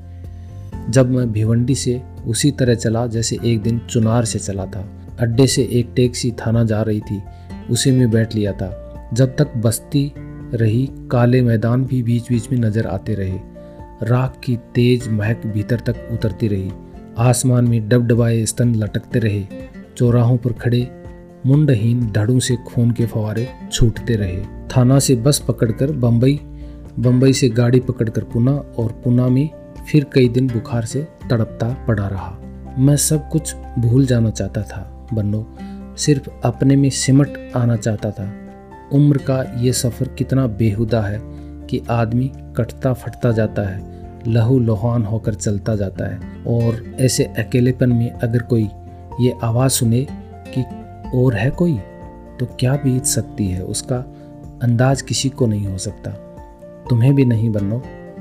जब मैं भिवंडी से उसी तरह चला जैसे एक दिन चुनार से चला था। अड्डे से एक टैक्सी थाना जा रही थी, उसी में बैठ लिया था। जब तक बस्ती रही, काले मैदान भी बीच बीच में नजर आते रहे। राख की तेज महक भीतर तक उतरती रही। आसमान में डबडबाए स्तन लटकते रहे। चौराहों पर खड़े मुंडहीन धड़ों से खून के फवारे छूटते रहे। थाना से बस पकड़कर बम्बई, बम्बई से गाड़ी पकड़कर पुणे, और पुणे में फिर कई दिन बुखार से तड़पता पड़ा रहा। मैं सब कुछ भूल जाना चाहता था बन्नो, सिर्फ अपने में सिमट आना चाहता था। उम्र का ये सफ़र कितना बेहुदा है कि आदमी कटता फटता जाता है, लहू लुहान होकर चलता जाता है। और ऐसे अकेलेपन में अगर कोई ये आवाज़ सुने कि और है कोई, तो क्या बीत सकती है उसका अंदाज किसी को नहीं हो सकता। तुम्हें भी नहीं बन्नो।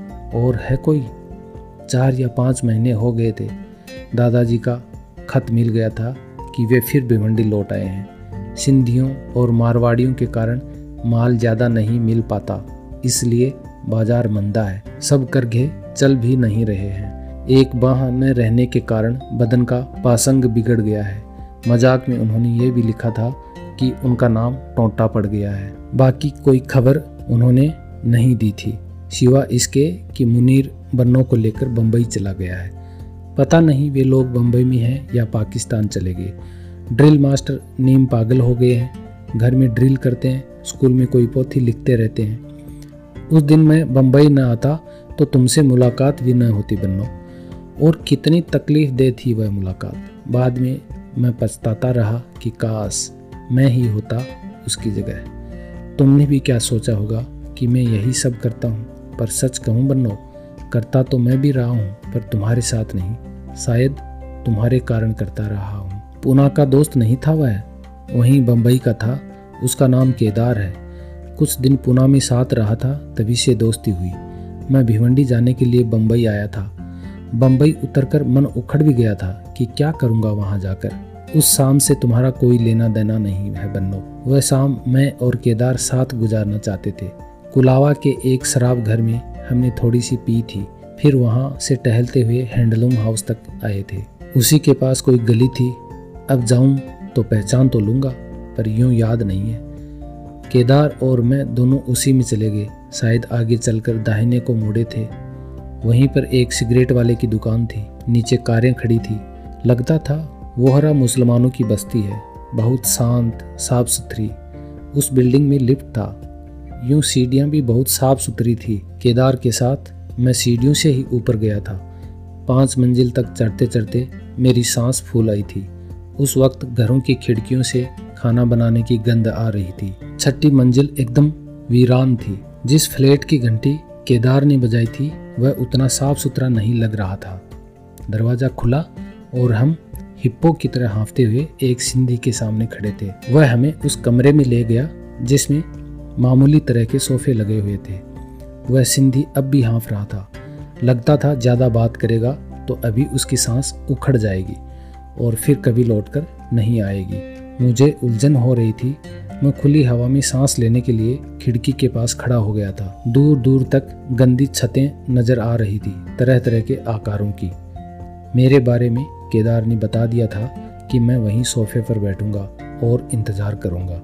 और है कोई? चार या पाँच महीने हो गए थे, दादाजी का खत मिल गया था कि वे फिर भिवंडी लौट आए हैं। सिंधियों और मारवाड़ियों के कारण माल ज़्यादा नहीं मिल पाता, इसलिए बाजार मंदा है। सब करघे चल भी नहीं रहे हैं। एक बाह में रहने के कारण बदन का पासंग बिगड़ गया है। मजाक में उन्होंने ये भी लिखा था कि उनका नाम टोंटा पड़ गया है। बाकी कोई खबर उन्होंने नहीं दी थी, सिवा इसके कि मुनीर बन्नो को लेकर बम्बई चला गया है। पता नहीं वे लोग बम्बई में हैं या पाकिस्तान चले गए। ड्रिल मास्टर नीम पागल हो गए हैं, घर में ड्रिल करते हैं, स्कूल में कोई पोथी लिखते रहते हैं। उस दिन मैं बम्बई न आता तो तुमसे मुलाकात भी न होती बन्नो। और कितनी तकलीफ दे थी वह मुलाकात। बाद में मैं पछताता रहा कि काश मैं ही होता उसकी जगह। तुमने भी क्या सोचा होगा कि मैं यही सब करता हूँ, पर सच कहूँ बन्नो, करता तो मैं भी रहा हूँ, पर तुम्हारे साथ नहीं। शायद तुम्हारे कारण करता रहा हूँ। पुणे का दोस्त नहीं था वह, वहीं बम्बई का था। उसका नाम केदार है। कुछ दिन पुणे में साथ रहा था, तभी से दोस्ती हुई। मैं भिवंडी जाने के लिए बम्बई आया था। बम्बई उतरकर मन उखड़ भी गया था कि क्या करूँगा वहाँ जाकर। उस शाम से तुम्हारा कोई लेना देना नहीं है बन्नो। वह शाम मैं और केदार साथ गुजारना चाहते थे। कुलावा के एक शराब घर में हमने थोड़ी सी पी थी, फिर वहाँ से टहलते हुए हैंडलूम हाउस तक आए थे। उसी के पास कोई गली थी। अब जाऊं तो पहचान तो लूँगा, पर यूं याद नहीं है। केदार और मैं दोनों उसी में चले गए। शायद आगे चलकर दाहिने को मुड़े थे। वहीं पर एक सिगरेट वाले की दुकान थी, नीचे कारें खड़ी थी। लगता था वोहरा मुसलमानों की बस्ती है, बहुत शांत, साफ सुथरी। उस बिल्डिंग में लिफ्ट था, यूं सीढ़ियाँ भी बहुत साफ सुथरी थी। केदार के साथ मैं सीढ़ियों से ही ऊपर गया था। पांच मंजिल तक चढ़ते चढ़ते मेरी सांस फूल आई थी। उस वक्त घरों की खिड़कियों से खाना बनाने की गंध आ रही थी। छठी मंजिल एकदम वीरान थी। जिस फ्लैट की घंटी केदार ने बजाई थी वह उतना साफ सुथरा नहीं लग रहा था। दरवाज़ा खुला और हम हिप्पो की तरह हाँफते हुए एक सिंधी के सामने खड़े थे। वह हमें उस कमरे में ले गया जिसमें मामूली तरह के सोफे लगे हुए थे। वह सिंधी अब भी हाँफ रहा था। लगता था ज़्यादा बात करेगा तो अभी उसकी सांस उखड़ जाएगी और फिर कभी लौटकर नहीं आएगी। मुझे उलझन हो रही थी। मैं खुली हवा में सांस लेने के लिए खिड़की के पास खड़ा हो गया था। दूर दूर तक गंदी छतें नजर आ रही थी, तरह तरह के आकारों की। मेरे बारे में केदार ने बता दिया था कि मैं वहीं सोफे पर बैठूंगा और इंतजार करूंगा।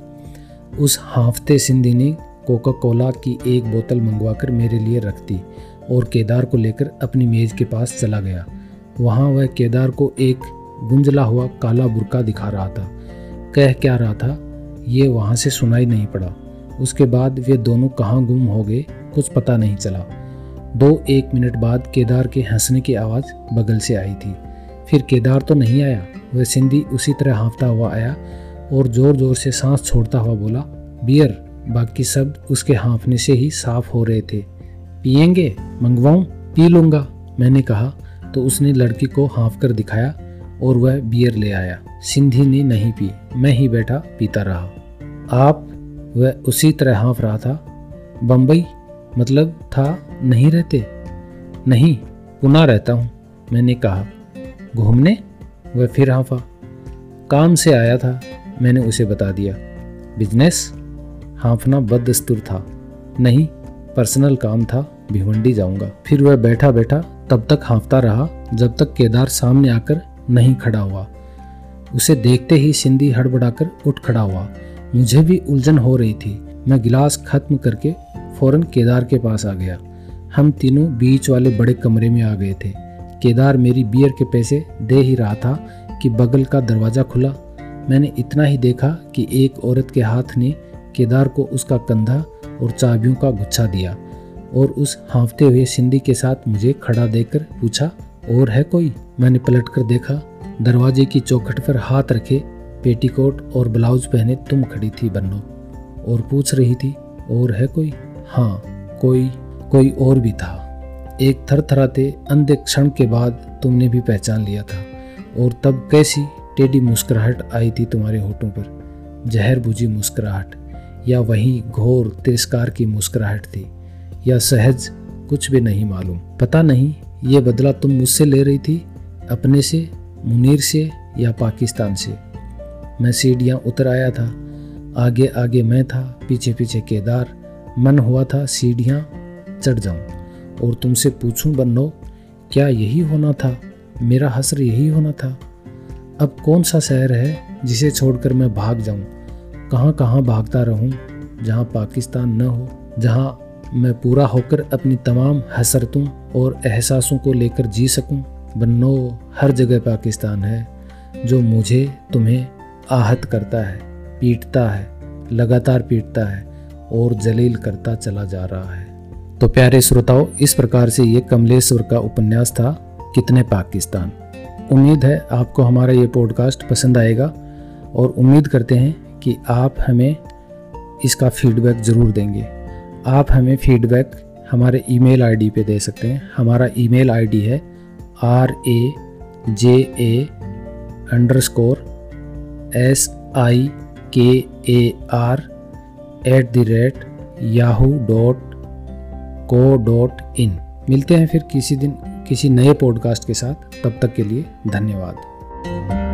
उस हाँफते सिंधी ने कोका कोला की एक बोतल मंगवाकर मेरे लिए रख दी और केदार को लेकर अपनी मेज के पास चला गया। वहाँ वह केदार को एक गुंजला हुआ काला बुर्का दिखा रहा था। कह क्या रहा था ये वहाँ से सुनाई नहीं पड़ा। उसके बाद वे दोनों कहाँ गुम हो गए कुछ पता नहीं चला। दो एक मिनट बाद केदार के हंसने की आवाज़ बगल से आई थी। फिर केदार तो नहीं आया, वह सिंधी उसी तरह हाँफता हुआ आया और ज़ोर ज़ोर से सांस छोड़ता हुआ बोला, बियर। बाकी शब्द उसके हाँफने से ही साफ हो रहे थे। पिएंगे? मंगवाऊं? पी लूँगा, मैंने कहा तो उसने लड़की को हाँफ कर दिखाया और वह बियर ले आया। सिंधी ने नहीं पी, मैं ही बैठा पीता रहा। आप? वह उसी तरह हाँफ रहा था। बम्बई मतलब था नहीं रहते? नहीं, पुणे रहता हूँ, मैंने कहा। घूमने? वह फिर हाँफा। काम से आया था, मैंने उसे बता दिया। बिजनेस? हाँफना बददस्तूर था। नहीं, पर्सनल काम था, भिवंडी जाऊंगा। फिर वह बैठा बैठा तब तक हाँफता रहा जब तक केदार सामने आकर नहीं खड़ा हुआ। उसे देखते ही सिंधी हड़बड़ाकर उठ खड़ा हुआ। मुझे भी उलझन हो रही थी। मैं गिलास खत्म करके फौरन केदार के पास आ गया। हम तीनों बीच वाले बड़े कमरे में आ गए थे। केदार मेरी बियर के पैसे दे ही रहा था कि बगल का दरवाज़ा खुला। मैंने इतना ही देखा कि एक औरत के हाथ ने केदार को उसका कंधा और चाबियों का गुच्छा दिया और उस हाँफते हुए सिंधी के साथ मुझे खड़ा देखकर पूछा, और है कोई? मैंने पलटकर देखा। दरवाजे की चौखट पर हाथ रखे, पेटीकोट और ब्लाउज पहने तुम खड़ी थी बन्नो, और पूछ रही थी, और है कोई? हाँ, कोई कोई और भी था। एक थरथराते अंधे क्षण के बाद तुमने भी पहचान लिया था, और तब कैसी टेढ़ी मुस्कुराहट आई थी तुम्हारे होठों पर, जहर बुझी मुस्कुराहट, या वही घोर तिरस्कार की मुस्कुराहट थी, या सहज, कुछ भी नहीं मालूम। पता नहीं ये बदला तुम मुझसे ले रही थी, अपने से, मुनीर से, या पाकिस्तान से। मैं सीढ़ियाँ उतर आया था। आगे आगे मैं था, पीछे पीछे केदार। मन हुआ था सीढ़ियाँ चढ़ जाऊं और तुमसे पूछूं, बन्नो, क्या यही होना था? मेरा हसर यही होना था? अब कौन सा शहर है जिसे छोड़कर मैं भाग जाऊं? कहाँ कहाँ भागता रहूं जहाँ पाकिस्तान न हो, जहाँ मैं पूरा होकर अपनी तमाम हसरतों और एहसासों को लेकर जी सकूं। बन्नो, हर जगह पाकिस्तान है जो मुझे तुम्हें आहत करता है, पीटता है, लगातार पीटता है और जलील करता चला जा रहा है। तो प्यारे श्रोताओं, इस प्रकार से ये कमलेश्वर का उपन्यास था, कितने पाकिस्तान। उम्मीद है आपको हमारा ये पॉडकास्ट पसंद आएगा और उम्मीद करते हैं कि आप हमें इसका फीडबैक ज़रूर देंगे। आप हमें फीडबैक हमारे ईमेल आईडी पे दे सकते हैं। हमारा ईमेल आईडी है R A J A underscore S I K A R at the rate Yahoo dot co dot in. मिलते हैं फिर किसी दिन किसी नए पॉडकास्ट के साथ। तब तक के लिए धन्यवाद।